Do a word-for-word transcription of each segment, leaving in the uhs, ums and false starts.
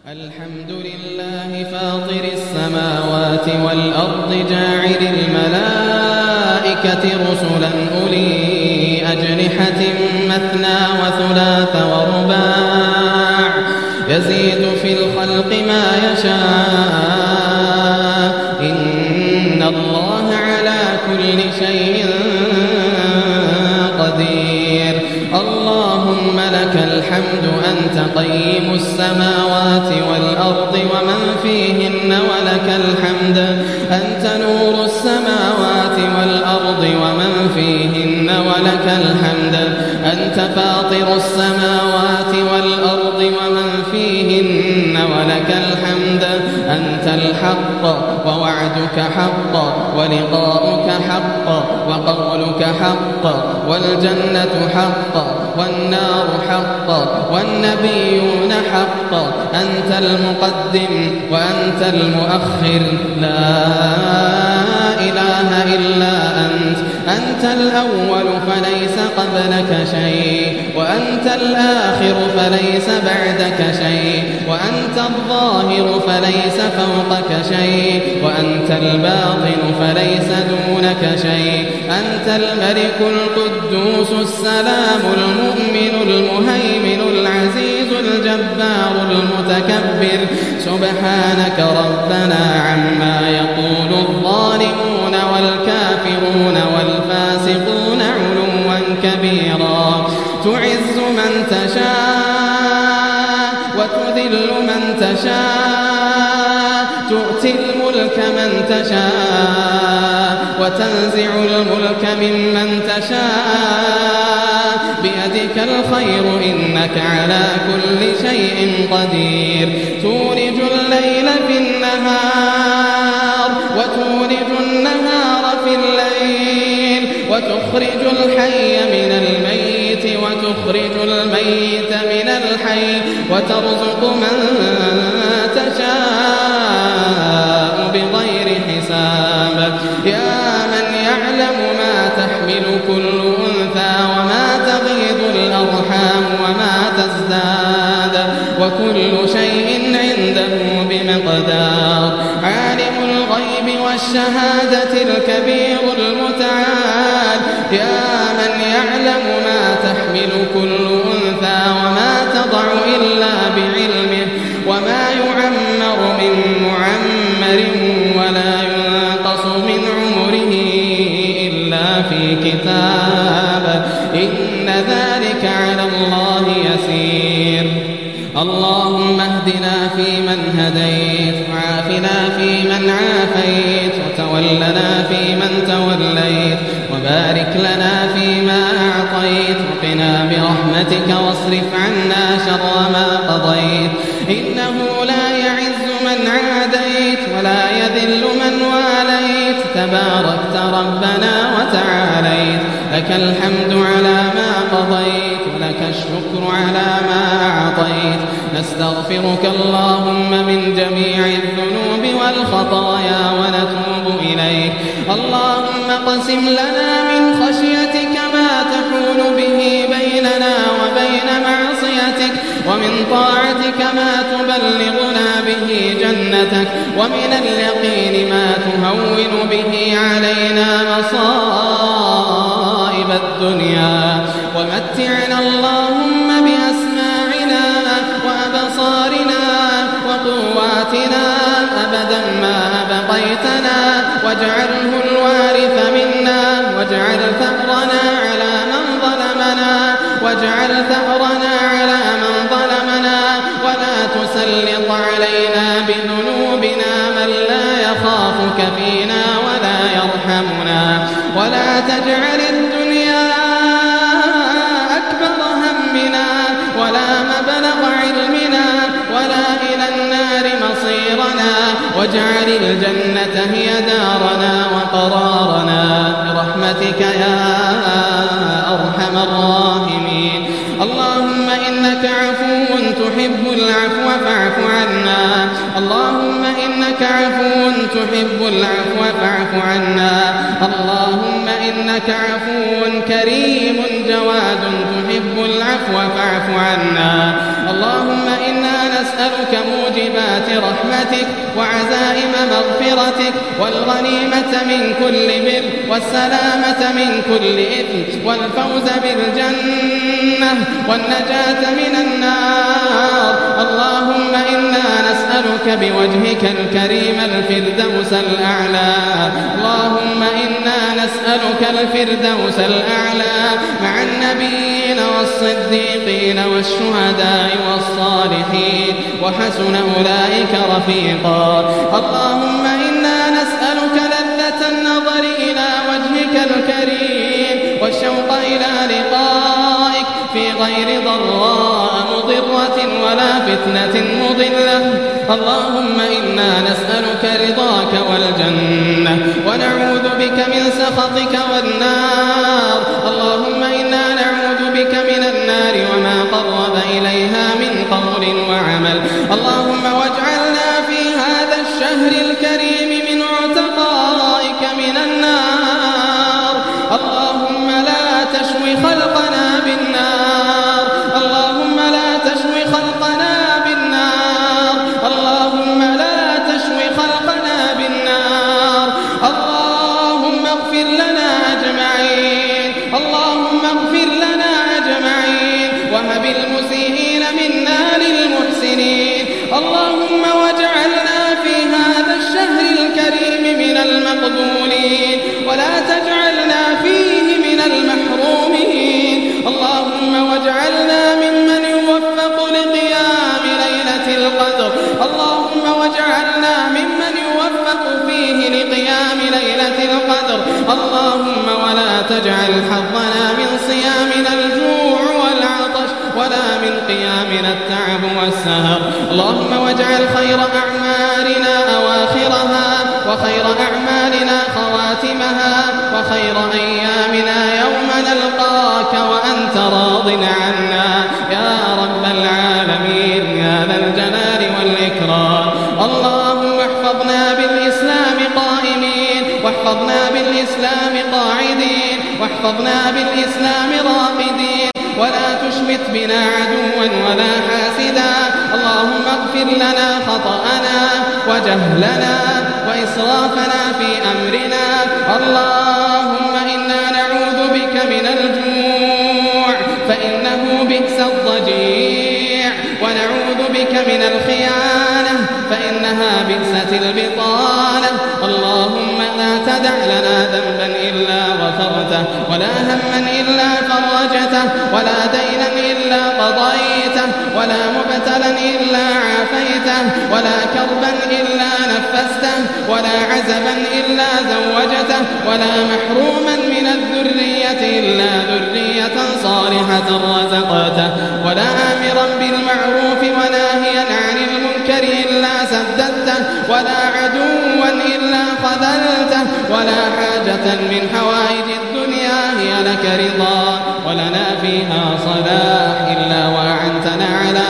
الحمد لله فاطر السماوات والأرض جاعل الملائكة رسلا أولي أجنحة مثنى وثلاث ورباع يزيد في الخلق ما يشاء إن الله على كل شيء قدير. اللهم لك الحمد أنت قيم السماوات والأرض ومن فيهن ولك الحمد أنت نور السماوات والأرض ومن فيهن ولك الحمد أنت فاطر السماوات والأرض ومن فيهن ولك الحمد أنت الحق ووعدك حق ولقاؤك حق وقولك حق والجنة حق والنار حق والنبيون حق أنت المقدم وأنت المؤخر لا إله إلا أنت أنت الأول فليس قبلك شيء وأنت الآخر فليس بعدك شيء وأنت الظاهر فليس فوقك شيء وأنت الباطن فليس دونك شيء أنت الملك القدوس السلام المؤمن المهيمن العزيز الجبار المتكبر سبحانك ربنا عما يقول الظالمون والكافرون والفاسقون علوا كبيرا. تعز من تشاء وتذل من تشاء تؤتي الملك من تشاء وتنزع الملك ممن تشاء بيدك الخير إنك على كل شيء قدير. تولج الليل في النهار وتولج النهار في الليل وتخرج الحي من الميت وتخرج الميت من الحي وترزق من تشاء بغير حساب. يا من يعلم ما تحمل كل أنثى وما تغيض الأرحام وما تزداد وكل شيء عنده بمقدار. عالم الغيب والشهادة الكبير المتعال. يا من يعلم ما تحمل كل أنثى وما تضع إلا بعلمه وما يعمر من معمر ولا ينقص من عمره إلا في كتاب إن ذلك على الله يسير. اللهم اهدنا فيمن هديت وعافنا فيمن عافيت وتولنا فيمن توليت وبارك لنا فيما أعطيت وقنا برحمتك واصرف عنا شر ما قضيت إنه لا يعز من عاديت ولا يذل من واليت تباركت ربنا وتعاليت. لك الحمد على ما قضيت ولك الشكر على ما أعطيت. نستغفرك اللهم من جميع الذنوب والخطايا ونتوب إليك. اللهم اقسم لنا من خشيتك ما تحول به بيننا وبين معصيتك ومن طاعتك ما تبلغنا به جنتك ومن اليقين ما تهون به علينا مصائب الدنيا ومتعنا اللهم بأسماعنا وأبصارنا وقواتنا أبدا ما أبقيتنا واجعله الوارث منا واجعل ثأرنا على من ظلمنا واجعل ثأرنا على من ظلمنا ولا تسلط علينا بذنوبنا من لا يخافك فينا ولا يرحمنا ولا تجعل الدنيا أكبر همنا ولا مبلغ علمنا ولا إلى النار مصيرنا واجعل الجنة هي دارنا وقرارنا برحمتك يا أرحم الراحمين. اللهم إنك عفو تحب العفو فاعف عنا. اللهم إنك عفو تحب العفو فاعف عنا اللهم إنك عفو كريم جواد تحب العفو فاعف عنا اللهم إنا نسألك موجبات رحمتك وعزائم مغفرتك والغنيمة من كل بر والسلامة من كل إثم والفوز بالجنة والنجاة من النار اللهم إنا نسألك بوجهك الكريم الفردوس الأعلى اللهم إنا نسألك الفردوس الأعلى مع النبيين والصديقين والشهداء والصالحين وحسن أولئك رفيقا اللهم إنا نسألك لذة النظر إلى وجهك الكريم والشوق إلى لقائك في غير ضراء مضرة ولا فتنة مضلة اللهم إنا نسألك رضاك والجنة ونعوذ بك من سخطك والنار اللهم إنا نعوذ بك من النار وما قرب إليها من قول وعمل اللهم واجعلنا في هذا الشهر الكريم من عتقائك من النار اللهم لا تشوي خلقنا بالنار اللهم لا تشوي خلقنا بالنار اللهم لا تشوي خلقنا بالنار اللهم اغفر لنا أجمعين اللهم اغفر لنا أجمعين وهب المسيئين منا للمحسنين اللهم واجعلنا في هذا الشهر الكريم من المقبولين ولا تجعلنا فيه من المحرومين اللهم واجعلنا ممن يوفق لقيام ليلة القدر اللهم واجعلنا ممن يوفق فيه لقيام ليلة القدر اللهم ولا تجعل حظنا من صيامنا الجوع والعطش ولا من قيامنا التعب والسهر اللهم واجعل خير أعمالنا أواخرها وخير أعمالنا خواتمها وخير أيامنا يوم نلقاك وأنت راض عنا يا رب العالمين يا ذا الجلال والإكرام اللهم احفظنا بالإسلام قائمين واحفظنا بالإسلام قاعدين واحفظنا بالإسلام راقدين ولا تشمت بنا عدوا ولا حاسدا اللهم اغفر لنا خطأنا وجهلنا وإسرافنا في أمرنا اللهم إنا نعوذ بك من الجوع فإنه بئس الضجيع ونعوذ بك من الخيانة فإنها بئست البطانة اللهم لا تدع لنا ذنبا إلا غفرته ولا هما إلا فرجته ولا دينا إلا قضيته ولا مبتلا إلا عافيته ولا كربا إلا نفسته ولا عزبا إلا زوجته ولا محروما من الذرية إلا ذرية صالحة رزقته ولا آمرا بالمعروف وناهيا عن المنكر إلا سددته ولا عدوا إلا خذلته ولا حاجة من حوائج الدنيا هي لك رضا ولنا فيها صلاح إلا وأعنتنا على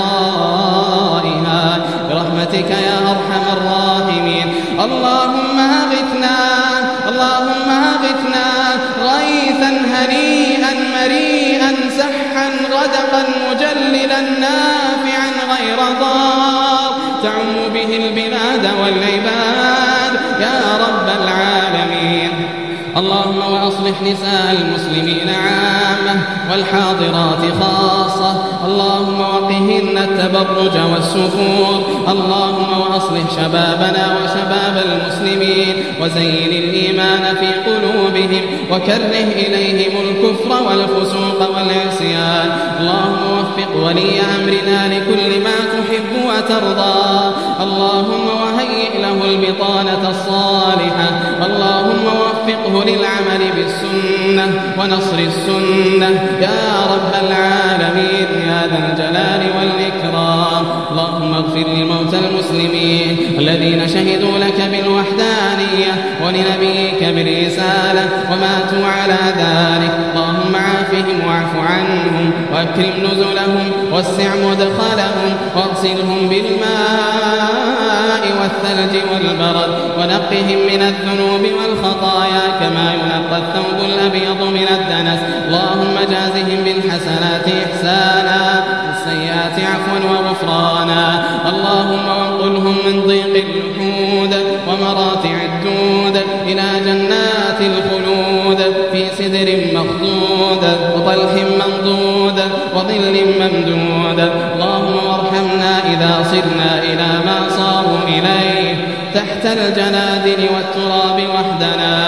قضائها برحمتك يا أرحم الراحمين اللهم أغثنا اللهم أغثنا غيثا هنيئا مريئا سحا غدقا مجللا نافعا غير ضار تعم به البلاد والعباد يا رب العالمين اللهم وأصلح نساء المسلمين عامة والحاضرات خاصة اللهم وقهن التبرج والسفور اللهم وأصلح شبابنا وشباب المسلمين وزين الإيمان في قلوبهم وكره إليهم الكفر والفسوق والعصيان اللهم وفق ولي أمرنا لكل ما تحب وترضى اللهم وهيئ له البطانة الصالحة اللهم وفقه للعمل بالسنة ونصر السنة يا رب العالمين يا ذا الجلال والإكرام اللهم اغفر لموتى المسلمين الذين شهدوا لك بالوحدانية ولنبيك بالرسالة وماتوا على ذلك اللهم عافهم واعف عنهم واكرم نزلهم واسع مدخلهم واغسلهم بالماء والثلج والبرد ونقهم من الذنوب والخطايا كما ينقى الثوب الأبيض من الدنس. اللهم جازهم بالحسنات إحسانا بالسيئات عفوا وغفرانا. اللهم وانقلهم من ضيق اللحود ومراتع الدود إلى جنات الخلود في سدر مخضود وطلح منضود وظل ممدود. اللهم وارحمنا إذا صرنا إلى ما صاروا إليه تحت الجنادل والتراب وحدنا.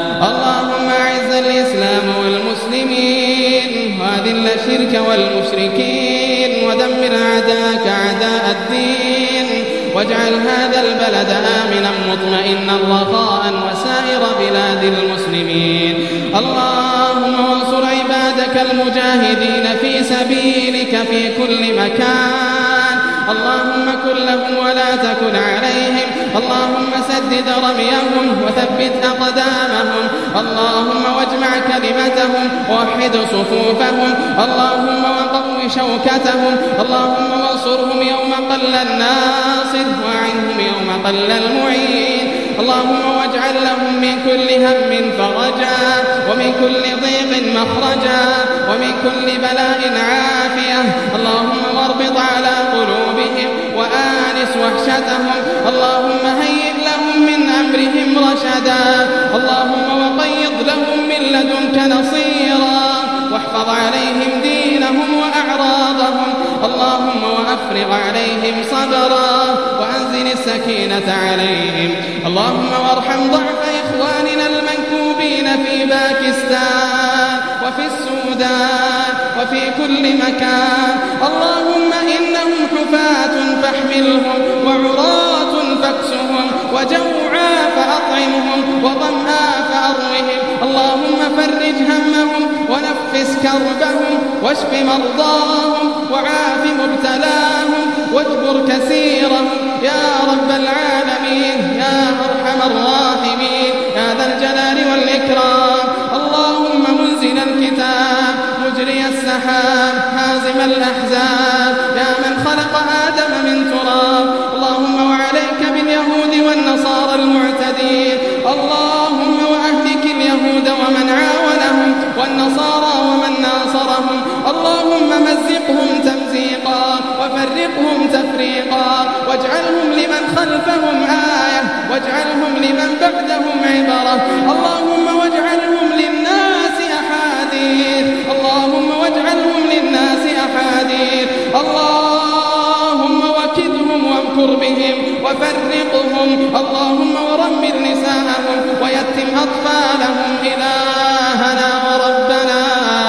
اللهم أعز الإسلام والمسلمين وأذل الشرك والمشركين ودمر أعداءك أعداء الدين واجعل هذا البلد آمنا مطمئنا رخاء وسائر بلاد المسلمين. اللهم وانصر عبادك المجاهدين في سبيلك في كل مكان. اللهم كن لهم ولا تكن عليهم. اللهم سدد رميهم وثبت أقدامهم. اللهم واجمع كلمتهم ووحد صفوفهم. اللهم وقو شوكتهم. اللهم وانصرهم يوم قل الناصر وأعنهم يوم قل المعين. اللهم واجعل لهم من كل هم فرجا ومن كل ضيق مخرجا ومن كل بلاء عافية. اللهم واربط على قلوبهم وآنس وحشتهم. اللهم هيئ لهم من أمرهم رشدا. اللهم وقيض لهم من لدنك نصيرا واحفظ عليهم دينهم وأعراضهم. اللهم وأفرغ عليهم صبرا وأنزل السكينة عليهم. اللهم وارحم ضعف إخواننا المنكوبين في باكستان وفي السودان وفي كل مكان. اللهم إنهم حفاة فاحملهم وعراة فاكسهم وجوعا فأطعمهم وظمآ فأروهم. اللهم فرج همهم ونفس كربهم واشف مرضاهم وعاف مبتلاهم واجبر كثيرهم يا رب العالمين يا أرحم الراحمين يا ذا الجلال والإكرام. اللهم منزل الكتاب مجري السحاب هازم الأحزاب يا من خلق آدم من تراب. اللهم وعليك باليهود والنصارى المعتدين. اللهم وأهلك اليهود ومن عاونهم والنصارى ومن ناصرهم. اللهم مزقهم تمزيقا وفرقهم تفريقا واجعلهم لمن خلفهم آية واجعلهم لمن بعدهم عبرة. اللهم واجعلهم للناس أحاديث. اللهم واجعلهم للناس أحاديث. اللهم وكدهم وامكر بهم وفرقهم. اللهم ورمل نساءهم ويتم أطفالهم. إلهنا وربنا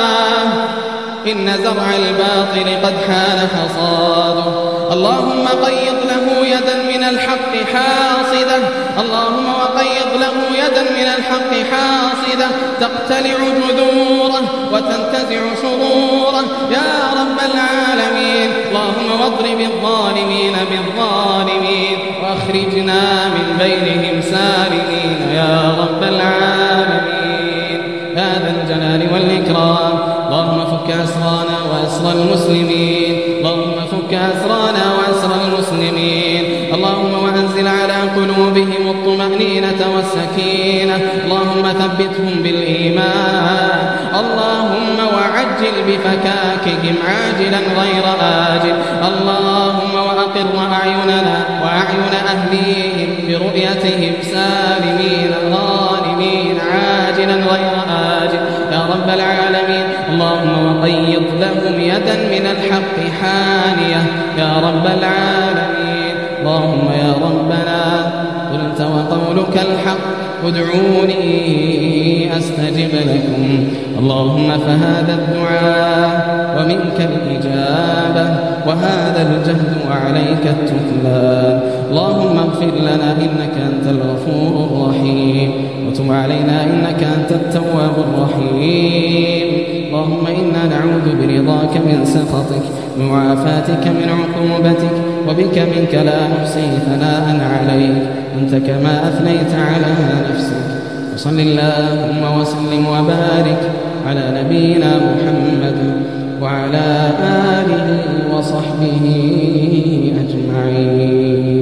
إن زرع الباطل قد حان حصاده. اللهم قيض له يدا من الحق حاصدة. اللهم وقيض له يدا من الحق حاصدة تقتلع جذوره وتنتزع شروره يا رب العالمين. اللهم واضرب الظالمين بالظالمين واخرجنا من بينهم سالمين يا رب العالمين يا ذا الجلال والإكرام. اللهم فك أسرانا وأسر المسلمين. اللهم فك أسرانا وأسر المسلمين. اللهم وأنزل على قلوبهم الطمأنينة والسكينة. اللهم ثبتهم بالإيمان. اللهم وعجل بفكاكهم عاجلا غير آجل. اللهم وأقر أعيننا وأعين أهليهم برؤيتهم سالمين غانمين عاجلا غير آجل يا رب العالمين. اللهم وقيض لهم يدا من الحق حانية يا رب العالمين. اللهم يا ربنا قلت وقولك الحق ادعوني أستجب لكم. اللهم فهذا الدعاء ومنك الإجابة وهذا الجهد وعليك التكلان. اللهم اغفر لنا إنك أنت الغفور الرحيم وتب علينا إنك أنت التواب الرحيم. اللهم إنا نعوذ برضاك من سخطك ومعافاتك من عقوبتك وبك منك لا نحصي ثناء عليك أنت كما أثنيت على نفسك. وصل اللهم وسلم وبارك على نبينا محمد وعلى آله وصحبه أجمعين.